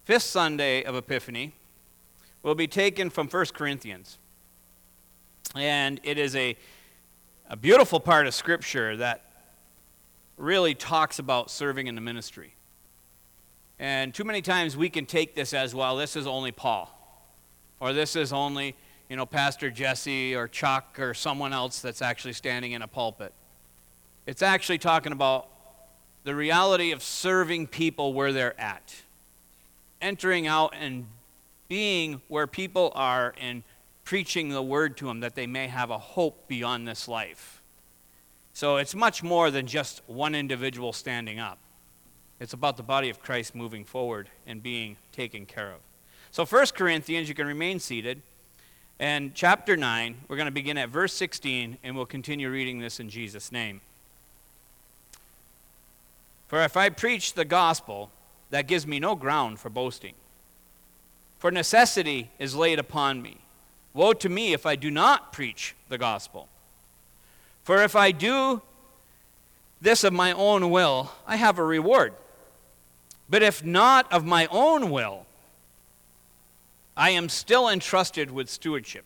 fifth Sunday of Epiphany will be taken from 1 Corinthians. And it is a beautiful part of Scripture that really talks about serving in the ministry. And too many times we can take this as, well, this is only Paul. Or this is only, Pastor Jesse or Chuck or someone else that's actually standing in a pulpit. It's actually talking about the reality of serving people where they're at. Entering out and being where people are and preaching the word to them that they may have a hope beyond this life. So it's much more than just one individual standing up. It's about the body of Christ moving forward and being taken care of. So 1 Corinthians, you can remain seated. And chapter 9, we're going to begin at verse 16, and we'll continue reading this in Jesus' name. For if I preach the gospel, that gives me no ground for boasting. For necessity is laid upon me. Woe to me if I do not preach the gospel. For if I do this of my own will, I have a reward. But if not of my own will, I am still entrusted with stewardship.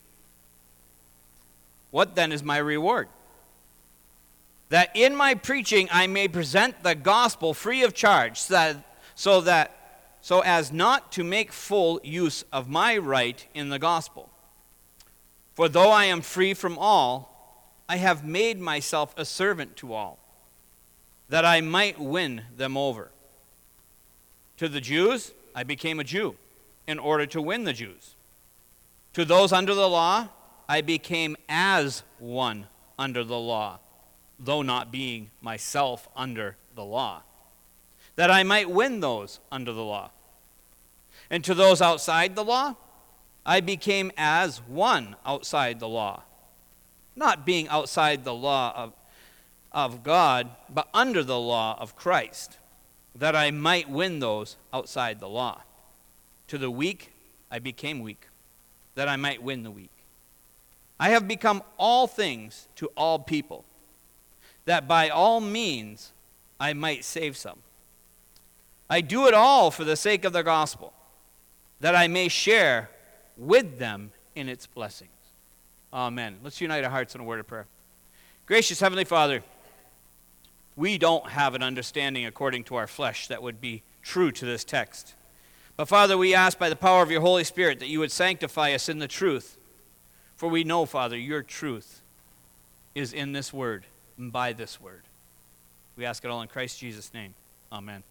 What then is my reward? That in my preaching I may present the gospel free of charge, so as not to make full use of my right in the gospel. For though I am free from all, I have made myself a servant to all, that I might win them over. To the Jews, I became a Jew, in order to win the Jews. To those under the law, I became as one under the law, though not being myself under the law, that I might win those under the law. And to those outside the law, I became as one outside the law, not being outside the law of God, but under the law of Christ, that I might win those outside the law. To the weak, I became weak, that I might win the weak. I have become all things to all people, that by all means I might save some. I do it all for the sake of the gospel, that I may share with them in its blessings. Amen. Let's unite our hearts in a word of prayer. Gracious Heavenly Father, we don't have an understanding according to our flesh that would be true to this text. But Father, we ask by the power of your Holy Spirit that you would sanctify us in the truth. For we know, Father, your truth is in this word and by this word. We ask it all in Christ Jesus' name. Amen.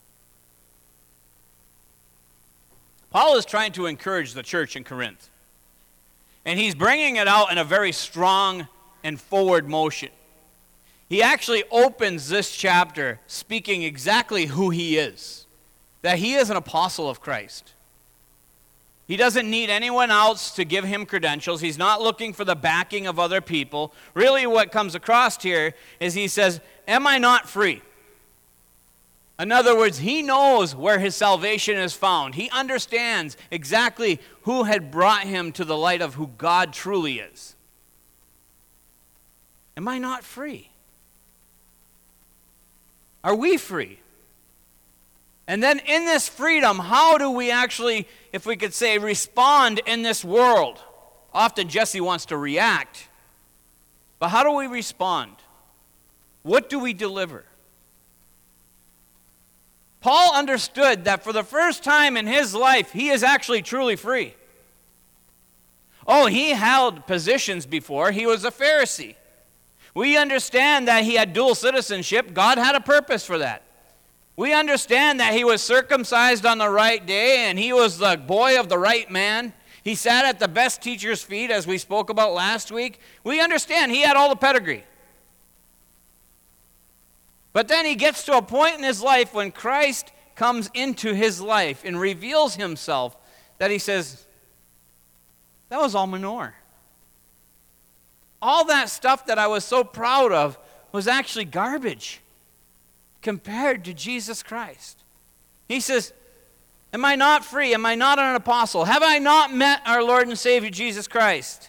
Paul is trying to encourage the church in Corinth. And he's bringing it out in a very strong and forward motion. He actually opens this chapter speaking exactly who he is. That he is an apostle of Christ. He doesn't need anyone else to give him credentials. He's not looking for the backing of other people. Really what comes across here is he says, am I not free? In other words, he knows where his salvation is found. He understands exactly who had brought him to the light of who God truly is. Am I not free? Are we free? And then in this freedom, how do we actually, if we could say, respond in this world? Often Jesse wants to react. But how do we respond? What do we deliver? Paul understood that for the first time in his life, he is actually truly free. Oh, he held positions before. He was a Pharisee. We understand that he had dual citizenship. God had a purpose for that. We understand that he was circumcised on the right day and he was the boy of the right man. He sat at the best teacher's feet, as we spoke about last week. We understand he had all the pedigree. But then he gets to a point in his life when Christ comes into his life and reveals himself that he says, that was all manure. All that stuff that I was so proud of was actually garbage compared to Jesus Christ. He says, am I not free? Am I not an apostle? Have I not met our Lord and Savior Jesus Christ?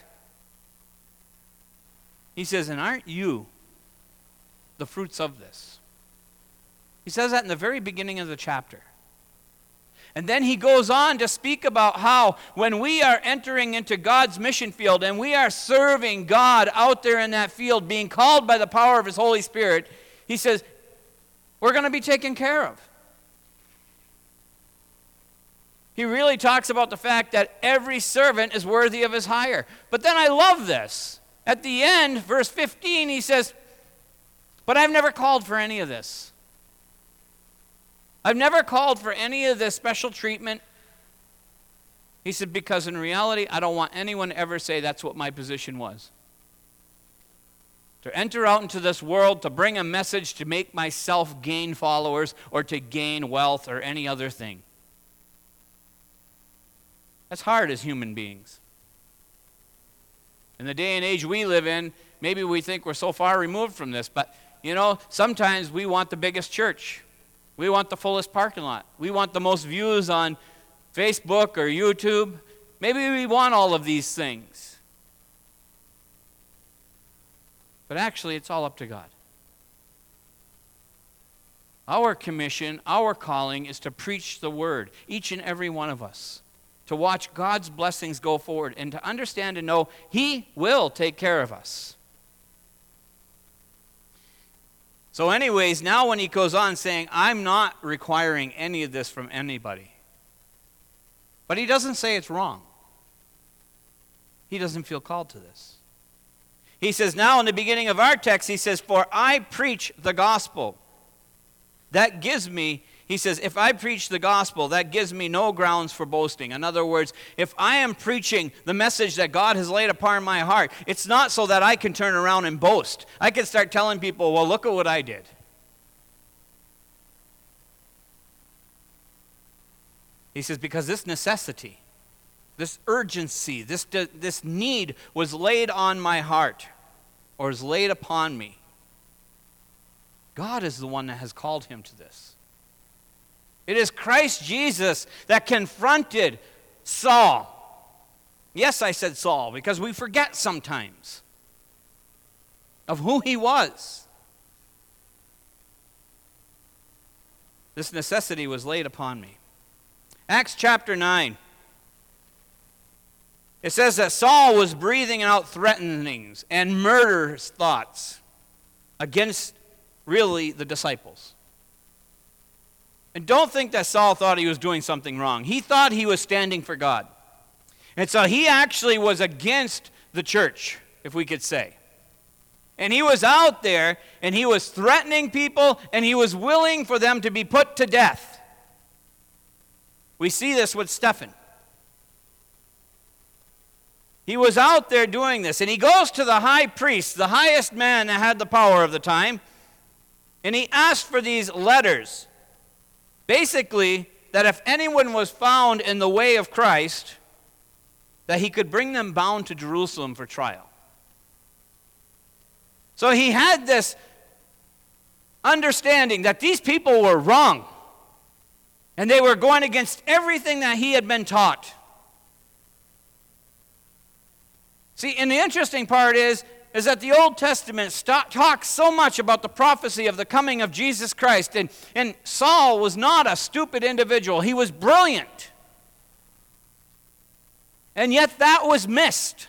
He says, and aren't you the fruits of this? He says that in the very beginning of the chapter. And then he goes on to speak about how when we are entering into God's mission field and we are serving God out there in that field, being called by the power of his Holy Spirit, he says, we're going to be taken care of. He really talks about the fact that every servant is worthy of his hire. But then I love this. At the end, verse 15, he says, but I've never called for any of this. I've never called for any of this special treatment. He said, because in reality, I don't want anyone to ever say that's what my position was. To enter out into this world, to bring a message to make myself gain followers or to gain wealth or any other thing. That's hard as human beings. In the day and age we live in, maybe we think we're so far removed from this, but sometimes we want the biggest church. We want the fullest parking lot. We want the most views on Facebook or YouTube. Maybe we want all of these things. But actually, it's all up to God. Our commission, our calling is to preach the word, each and every one of us. To watch God's blessings go forward and to understand and know he will take care of us. So anyways, now when he goes on saying, I'm not requiring any of this from anybody. But he doesn't say it's wrong. He doesn't feel called to this. He says now in the beginning of our text, he says, for I preach the gospel. That gives me, he says, if I preach the gospel, that gives me no grounds for boasting. In other words, if I am preaching the message that God has laid upon my heart, it's not so that I can turn around and boast. I can start telling people, well, look at what I did. He says, because this necessity, this urgency, this need was laid on my heart, or is laid upon me. God is the one that has called him to this. It is Christ Jesus that confronted Saul. Yes, I said Saul, because we forget sometimes of who he was. This necessity was laid upon me. Acts chapter 9. It says that Saul was breathing out threatenings and murderous thoughts against really the disciples. And don't think that Saul thought he was doing something wrong. He thought he was standing for God. And so he actually was against the church, if we could say. And he was out there, and he was threatening people, and he was willing for them to be put to death. We see this with Stephen. He was out there doing this, and he goes to the high priest, the highest man that had the power of the time, and he asked for these letters. Basically, that if anyone was found in the way of Christ, that he could bring them bound to Jerusalem for trial. So he had this understanding that these people were wrong, and they were going against everything that he had been taught. See, and the interesting part is that the Old Testament talks so much about the prophecy of the coming of Jesus Christ. And Saul was not a stupid individual. He was brilliant. And yet that was missed.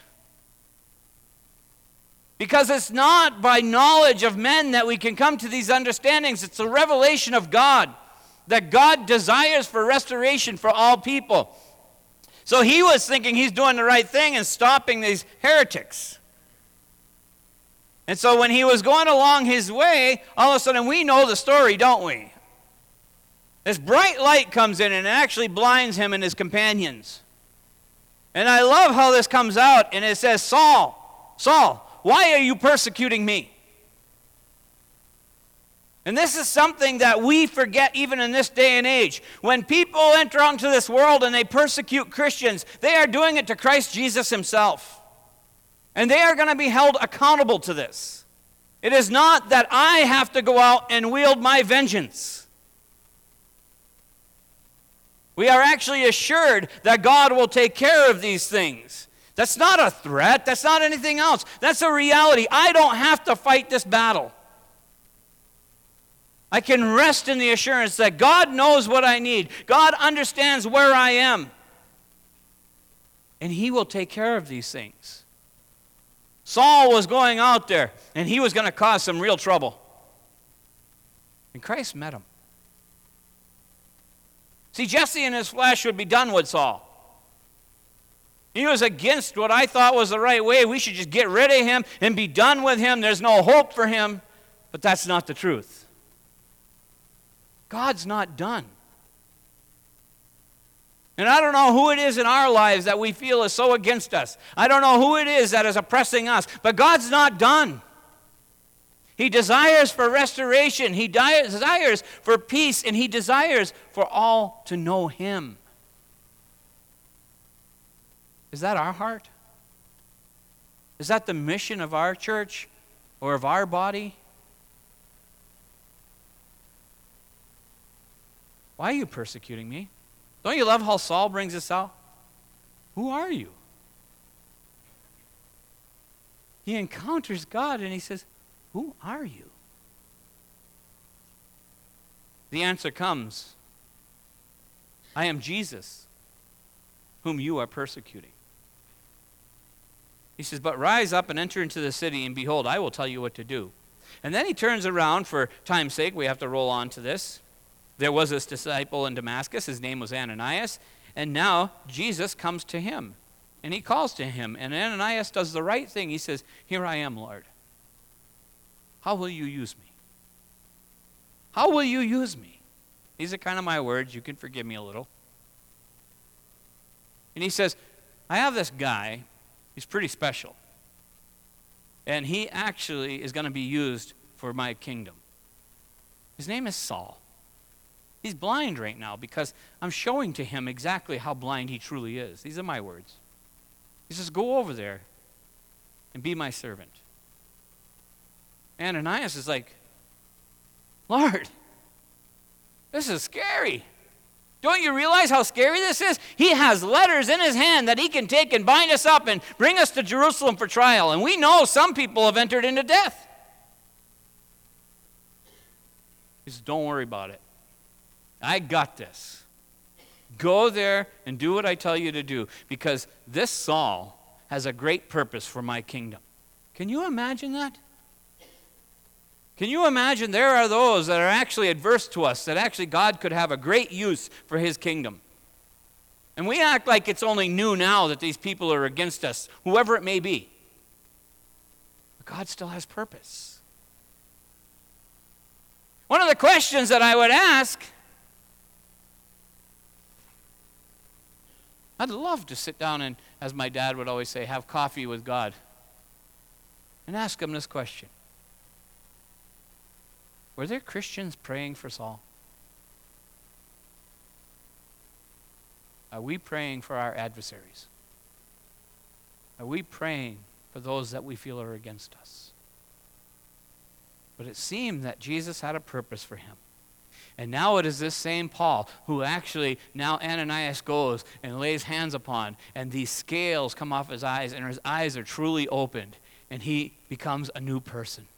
Because it's not by knowledge of men that we can come to these understandings. It's the revelation of God, that God desires for restoration for all people. So he was thinking he's doing the right thing and stopping these heretics. And so when he was going along his way, all of a sudden we know the story, don't we? This bright light comes in and it actually blinds him and his companions. And I love how this comes out, and it says, Saul, Saul, why are you persecuting me? And this is something that we forget even in this day and age. When people enter out into this world and they persecute Christians, they are doing it to Christ Jesus himself. And they are going to be held accountable to this. It is not that I have to go out and wield my vengeance. We are actually assured that God will take care of these things. That's not a threat. That's not anything else. That's a reality. I don't have to fight this battle. I can rest in the assurance that God knows what I need. God understands where I am. And he will take care of these things. Saul was going out there, and he was going to cause some real trouble. And Christ met him. See, Jesse in his flesh would be done with Saul. He was against what I thought was the right way. We should just get rid of him and be done with him. There's no hope for him. But that's not the truth. God's not done. And I don't know who it is in our lives that we feel is so against us. I don't know who it is that is oppressing us. But God's not done. He desires for restoration. He desires for peace. And he desires for all to know him. Is that our heart? Is that the mission of our church or of our body? Why are you persecuting me? Don't you love how Saul brings this out? Who are you? He encounters God and he says, who are you? The answer comes, I am Jesus, whom you are persecuting. He says, but rise up and enter into the city, and behold, I will tell you what to do. And then he turns around. For time's sake, we have to roll on to this. There was this disciple in Damascus. His name was Ananias. And now Jesus comes to him. And he calls to him. And Ananias does the right thing. He says, here I am, Lord. How will you use me? How will you use me? These are kind of my words. You can forgive me a little. And he says, I have this guy. He's pretty special. And he actually is going to be used for my kingdom. His name is Saul. He's blind right now because I'm showing to him exactly how blind he truly is. These are my words. He says, go over there and be my servant. Ananias is like, Lord, this is scary. Don't you realize how scary this is? He has letters in his hand that he can take and bind us up and bring us to Jerusalem for trial. And we know some people have entered into death. He says, don't worry about it. I got this. Go there and do what I tell you to do, because this Saul has a great purpose for my kingdom. Can you imagine that? Can you imagine there are those that are actually adverse to us, that actually God could have a great use for his kingdom? And we act like it's only new now that these people are against us, whoever it may be. But God still has purpose. One of the questions that I would ask, I'd love to sit down and, as my dad would always say, have coffee with God and ask him this question. Were there Christians praying for Saul? Are we praying for our adversaries? Are we praying for those that we feel are against us? But it seemed that Jesus had a purpose for him. And now it is this same Paul who actually, now Ananias goes and lays hands upon, and these scales come off his eyes, and his eyes are truly opened, and he becomes a new person.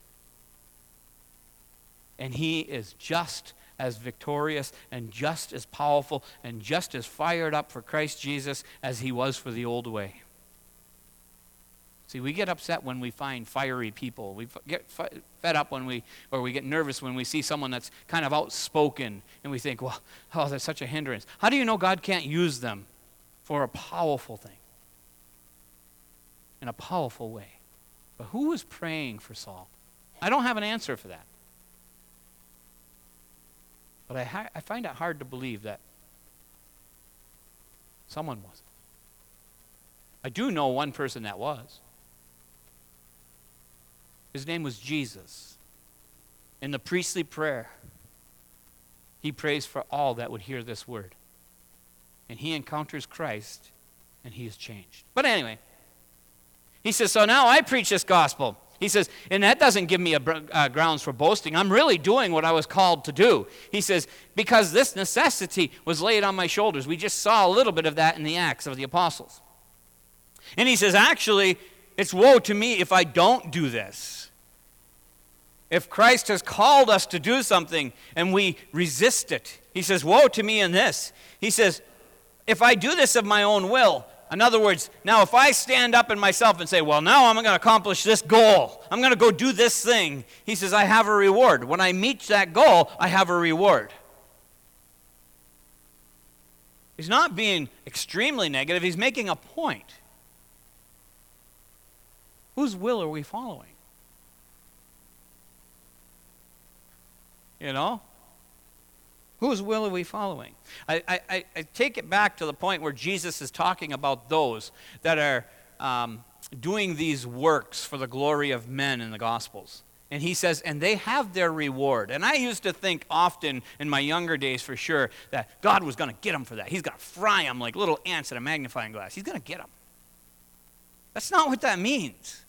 And he is just as victorious and just as powerful and just as fired up for Christ Jesus as he was for the old way. See, we get upset when we find fiery people. We get fed up when we get nervous when we see someone that's kind of outspoken, and we think, well, oh, that's such a hindrance. How do you know God can't use them for a powerful thing? In a powerful way. But who was praying for Saul? I don't have an answer for that. But I find it hard to believe that someone wasn't. I do know one person that was. His name was Jesus. In the priestly prayer, he prays for all that would hear this word. And he encounters Christ, and he is changed. But anyway, he says, so now I preach this gospel. He says, and that doesn't give me grounds for boasting. I'm really doing what I was called to do. He says, because this necessity was laid on my shoulders. We just saw a little bit of that in the Acts of the Apostles. And he says, actually, it's woe to me if I don't do this. If Christ has called us to do something and we resist it, he says, woe to me in this. He says, if I do this of my own will, in other words, now if I stand up in myself and say, well, now I'm going to accomplish this goal, I'm going to go do this thing, he says, I have a reward. When I meet that goal, I have a reward. He's not being extremely negative, he's making a point. Whose will are we following? You know? Whose will are we following? I take it back to the point where Jesus is talking about those that are doing these works for the glory of men in the Gospels. And he says, and they have their reward. And I used to think often in my younger days for sure that God was going to get them for that. He's going to fry them like little ants in a magnifying glass. He's going to get them. That's not what that means.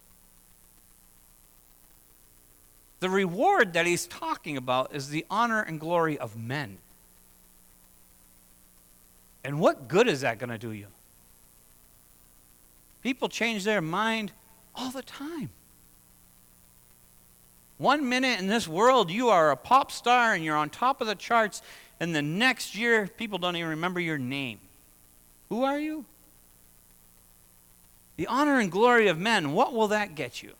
The reward that he's talking about is the honor and glory of men. And what good is that going to do you? People change their mind all the time. 1 minute in this world, you are a pop star and you're on top of the charts, and the next year, people don't even remember your name. Who are you? The honor and glory of men, what will that get you?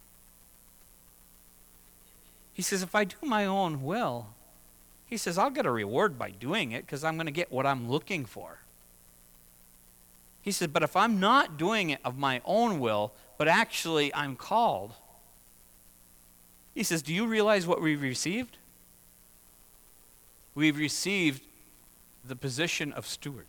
He says, if I do my own will, he says, I'll get a reward by doing it because I'm going to get what I'm looking for. He says, but if I'm not doing it of my own will, but actually I'm called, he says, do you realize what we've received? We've received the position of steward.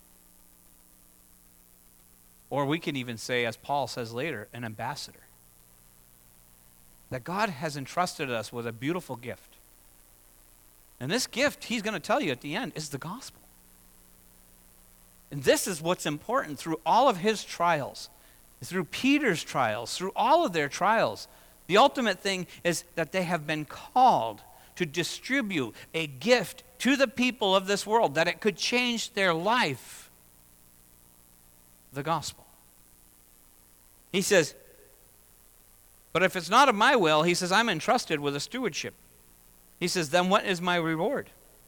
Or we can even say, as Paul says later, an ambassador. That God has entrusted us with a beautiful gift. And this gift, he's going to tell you at the end, is the gospel. And this is what's important through all of his trials, through Peter's trials, through all of their trials. The ultimate thing is that they have been called to distribute a gift to the people of this world, that it could change their life. The gospel. He says, but if it's not of my will, he says, I'm entrusted with a stewardship. He says, then what is my reward?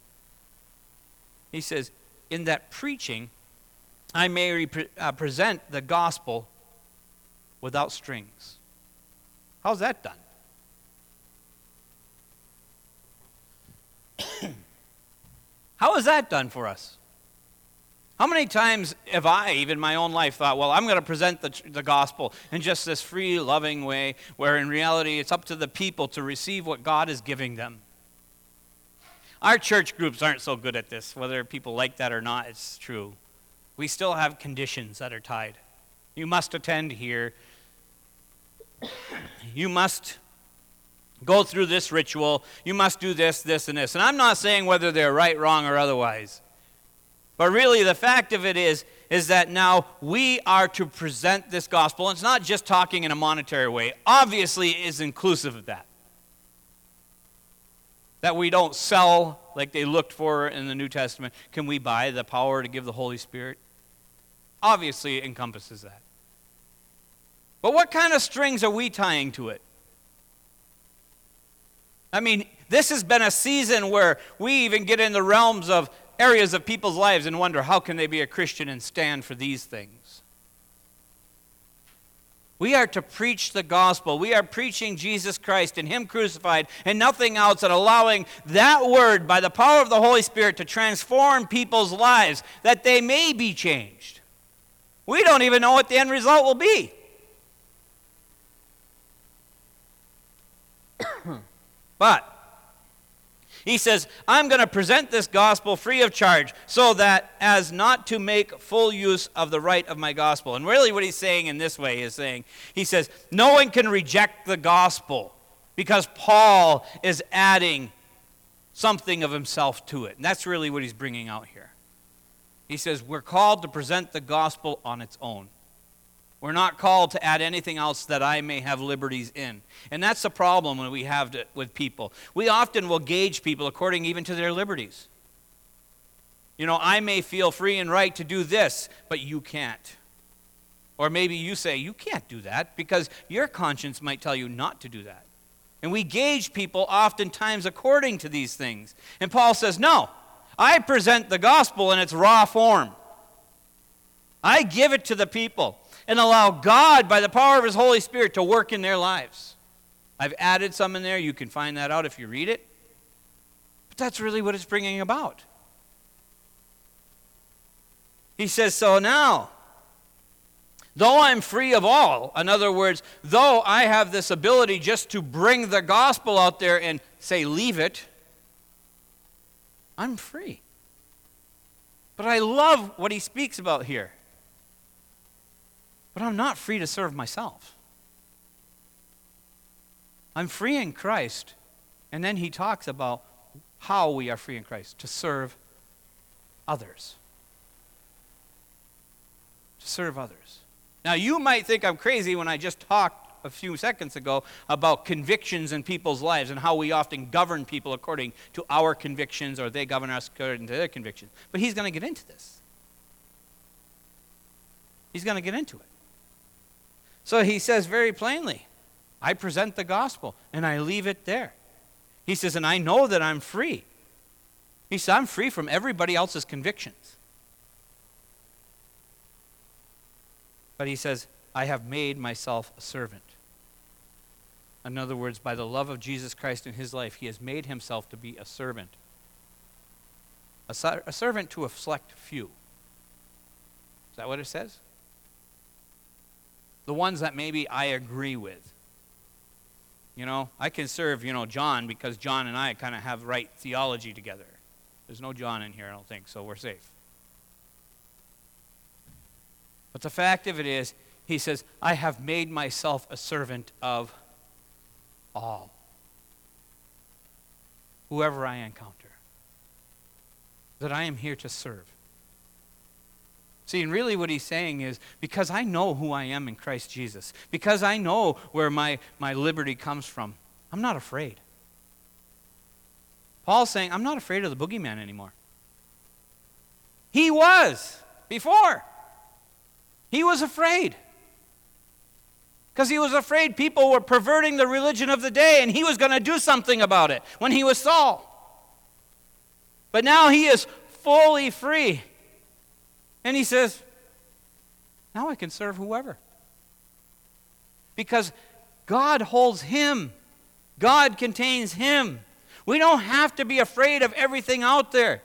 He says, in that preaching, I may present the gospel without strings. How's that done? How is that done for us? How many times have I, even in my own life, thought, well, I'm going to present the gospel in just this free, loving way, where in reality it's up to the people to receive what God is giving them. Our church groups aren't so good at this. Whether people like that or not, it's true. We still have conditions that are tied. You must attend here. You must go through this ritual. You must do this, this, and this. And I'm not saying whether they're right, wrong, or otherwise. But really, the fact of it is that now we are to present this gospel. And it's not just talking in a monetary way. Obviously, it is inclusive of that. That we don't sell like they looked for in the New Testament. Can we buy the power to give the Holy Spirit? Obviously, it encompasses that. But what kind of strings are we tying to it? I mean, this has been a season where we even get in the realms of areas of people's lives and wonder, how can they be a Christian and stand for these things? We are to preach the gospel. We are preaching Jesus Christ and him crucified and nothing else, and allowing that word by the power of the Holy Spirit to transform people's lives, that they may be changed. We don't even know what the end result will be. But he says, I'm going to present this gospel free of charge so that as not to make full use of the right of my gospel. And really what he's saying in this way is saying, he says, no one can reject the gospel because Paul is adding something of himself to it. And that's really what he's bringing out here. He says, we're called to present the gospel on its own. We're not called to add anything else that I may have liberties in. And that's the problem when we have with people. We often will gauge people according even to their liberties. You know, I may feel free and right to do this, but you can't. Or maybe you say, you can't do that because your conscience might tell you not to do that. And we gauge people oftentimes according to these things. And Paul says, no, I present the gospel in its raw form. I give it to the people and allow God, by the power of his Holy Spirit, to work in their lives. I've added some in there. You can find that out if you read it. But that's really what it's bringing about. He says, so now, though I'm free of all, in other words, though I have this ability just to bring the gospel out there and say, leave it, I'm free. But I love what he speaks about here. But I'm not free to serve myself. I'm free in Christ. And then he talks about how we are free in Christ, to serve others. To serve others. Now, you might think I'm crazy when I just talked a few seconds ago about convictions in people's lives and how we often govern people according to our convictions, or they govern us according to their convictions. But he's going to get into this. He's going to get into it. So he says very plainly, I present the gospel and I leave it there. He says, and I know that I'm free. He says, I'm free from everybody else's convictions. But he says, I have made myself a servant. In other words, by the love of Jesus Christ in his life, he has made himself to be a servant. A servant to a select few. Is that what it says? The ones that maybe I agree with. You know, I can serve, John, because John and I kind of have right theology together. There's no John in here, I don't think, so we're safe. But the fact of it is, he says, I have made myself a servant of all. Whoever I encounter. That I am here to serve. See, and really what he's saying is, because I know who I am in Christ Jesus, because I know where my liberty comes from, I'm not afraid. Paul's saying, I'm not afraid of the boogeyman anymore. He was before. He was afraid. Because he was afraid people were perverting the religion of the day, and he was going to do something about it when he was Saul. But now he is fully free. And he says, now I can serve whoever. Because God holds him. God contains him. We don't have to be afraid of everything out there.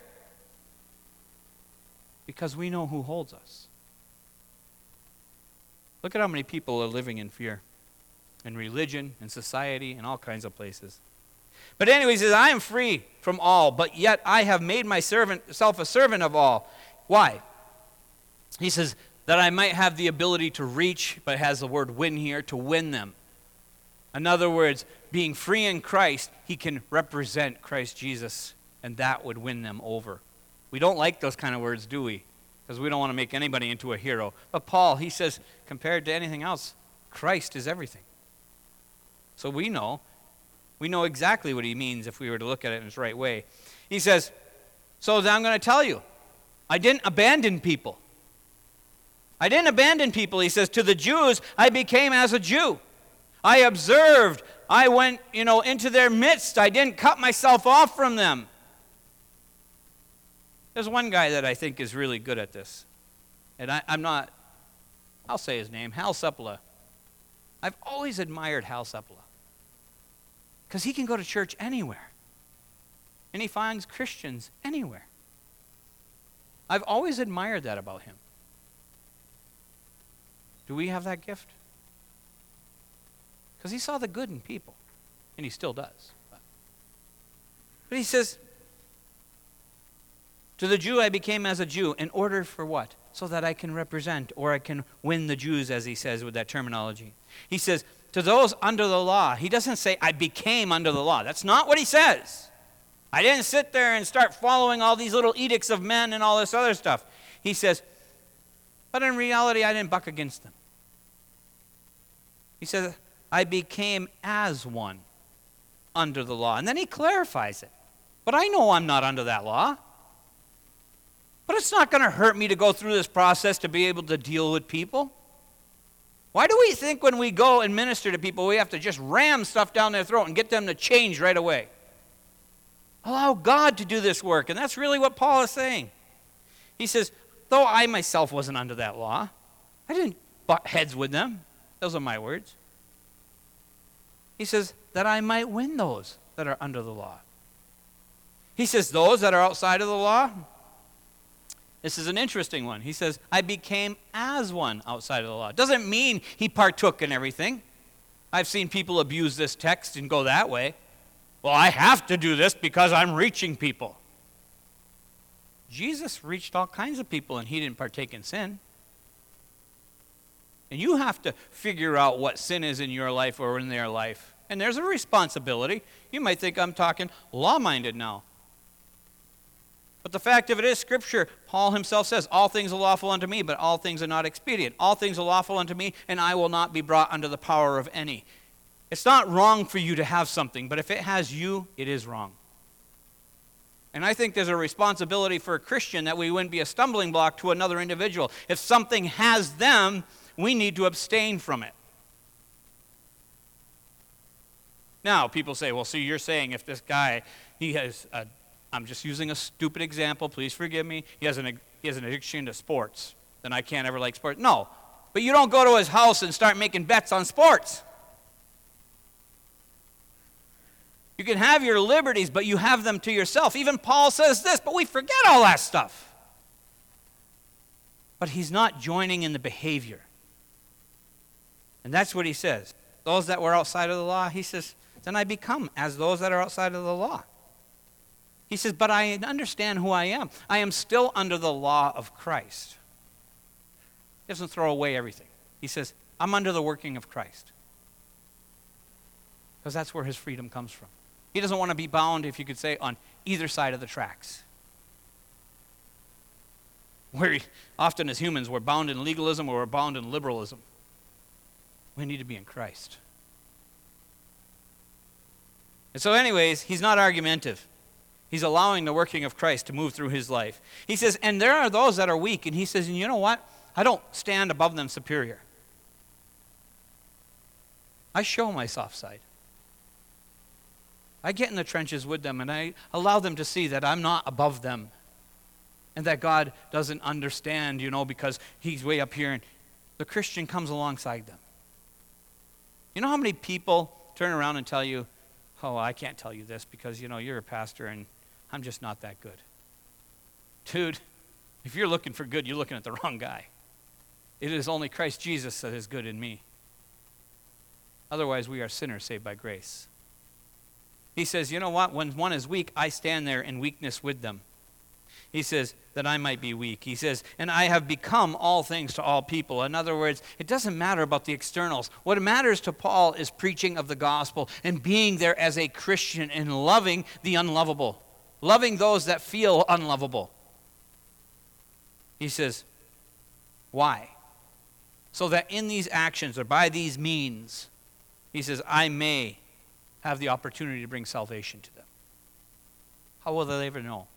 Because we know who holds us. Look at how many people are living in fear. In religion, in society, in all kinds of places. But anyway, he says, I am free from all, but yet I have made myself a servant of all. Why? He says, that I might have the ability to reach, but has the word win here, to win them. In other words, being free in Christ, he can represent Christ Jesus, and that would win them over. We don't like those kind of words, do we? Because we don't want to make anybody into a hero. But Paul, he says, compared to anything else, Christ is everything. So we know exactly what he means if we were to look at it in its right way. He says, so I'm going to tell you, I didn't abandon people. I didn't abandon people. He says, to the Jews, I became as a Jew. I observed. I went, into their midst. I didn't cut myself off from them. There's one guy that I think is really good at this. And I'll say his name, Hal Sepulveda. I've always admired Hal Sepulveda. Because he can go to church anywhere. And he finds Christians anywhere. I've always admired that about him. Do we have that gift? Because he saw the good in people. And he still does. But he says, to the Jew I became as a Jew. In order for what? So that I can represent, or I can win the Jews, as he says with that terminology. He says, to those under the law. He doesn't say, I became under the law. That's not what he says. I didn't sit there and start following all these little edicts of men and all this other stuff. He says, but in reality, I didn't buck against them. He says, I became as one under the law. And then he clarifies it. But I know I'm not under that law. But it's not going to hurt me to go through this process to be able to deal with people. Why do we think when we go and minister to people, we have to just ram stuff down their throat and get them to change right away? Allow God to do this work, and that's really what Paul is saying. He says, though I myself wasn't under that law, I didn't butt heads with them. Those are my words. He says, that I might win those that are under the law. He says, those that are outside of the law, this is an interesting one. He says, I became as one outside of the law. Doesn't mean he partook in everything. I've seen people abuse this text and go that way. Well, I have to do this because I'm reaching people. Jesus reached all kinds of people and he didn't partake in sin. And you have to figure out what sin is in your life or in their life. And there's a responsibility. You might think I'm talking law-minded now. But the fact of it is, Scripture, Paul himself says, all things are lawful unto me, but all things are not expedient. All things are lawful unto me, and I will not be brought under the power of any. It's not wrong for you to have something, but if it has you, it is wrong. And I think there's a responsibility for a Christian that we wouldn't be a stumbling block to another individual. If something has them, we need to abstain from it. Now, people say, well, see, you're saying if this guy, he has I'm just using a stupid example, please forgive me, he has an addiction to sports, then I can't ever like sports. No, but you don't go to his house and start making bets on sports. You can have your liberties, but you have them to yourself. Even Paul says this, but we forget all that stuff. But he's not joining in the behavior. And that's what he says. Those that were outside of the law, he says, then I become as those that are outside of the law. He says, but I understand who I am. I am still under the law of Christ. He doesn't throw away everything. He says, I'm under the working of Christ. Because that's where his freedom comes from. He doesn't want to be bound, if you could say, on either side of the tracks. Often as humans, we're bound in legalism or we're bound in liberalism. We need to be in Christ. And so anyways, he's not argumentative. He's allowing the working of Christ to move through his life. He says, and there are those that are weak. And he says, and you know what? I don't stand above them superior. I show my soft side. I get in the trenches with them and I allow them to see that I'm not above them. And that God doesn't understand, because he's way up here. And the Christian comes alongside them. You know how many people turn around and tell you, oh, I can't tell you this because, you're a pastor and I'm just not that good. Dude, if you're looking for good, you're looking at the wrong guy. It is only Christ Jesus that is good in me. Otherwise, we are sinners saved by grace. He says, you know what? When one is weak, I stand there in weakness with them. He says, that I might be weak. He says, and I have become all things to all people. In other words, it doesn't matter about the externals. What matters to Paul is preaching of the gospel and being there as a Christian and loving the unlovable, loving those that feel unlovable. He says, why? So that in these actions or by these means, he says, I may have the opportunity to bring salvation to them. How will they ever know?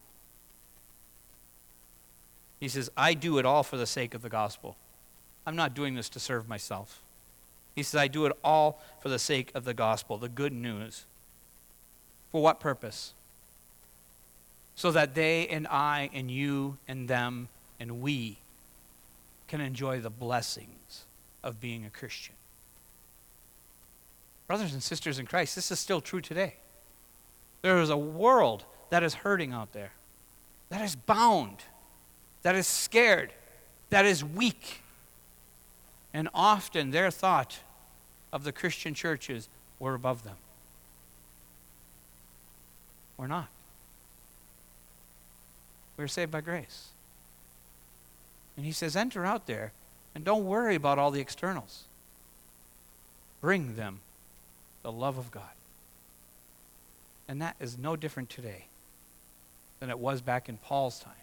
He says, I do it all for the sake of the gospel. I'm not doing this to serve myself. He says, I do it all for the sake of the gospel, the good news. For what purpose? So that they and I and you and them and we can enjoy the blessings of being a Christian. Brothers and sisters in Christ, this is still true today. There is a world that is hurting out there, that is bound, that is scared, that is weak. And often their thought of the Christian churches were above them. We're not. We're saved by grace. And he says, enter out there and don't worry about all the externals. Bring them the love of God. And that is no different today than it was back in Paul's time.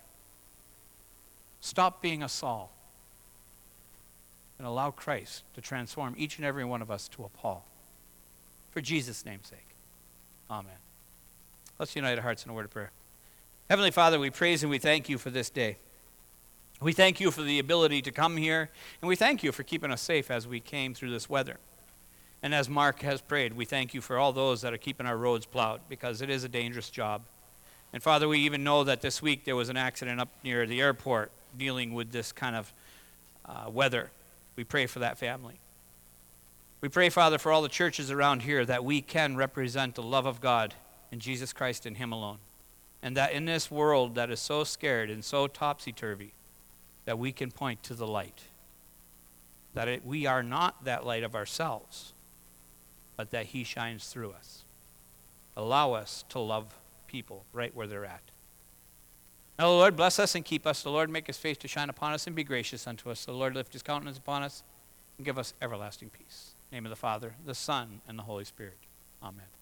Stop being a Saul and allow Christ to transform each and every one of us to a Paul. For Jesus' name's sake. Amen. Let's unite our hearts in a word of prayer. Heavenly Father, we praise and we thank you for this day. We thank you for the ability to come here, and we thank you for keeping us safe as we came through this weather. And as Mark has prayed, we thank you for all those that are keeping our roads plowed, because it is a dangerous job. And Father, we even know that this week there was an accident up near the airport dealing with this kind of weather. We pray for that family. We pray, Father, for all the churches around here that we can represent the love of God in Jesus Christ and Him alone. And that in this world that is so scared and so topsy-turvy, that we can point to the light. That we are not that light of ourselves, but that He shines through us. Allow us to love people right where they're at. Now, the Lord bless us and keep us. The Lord make His face to shine upon us and be gracious unto us. The Lord lift His countenance upon us and give us everlasting peace. In the name of the Father, the Son, and the Holy Spirit. Amen.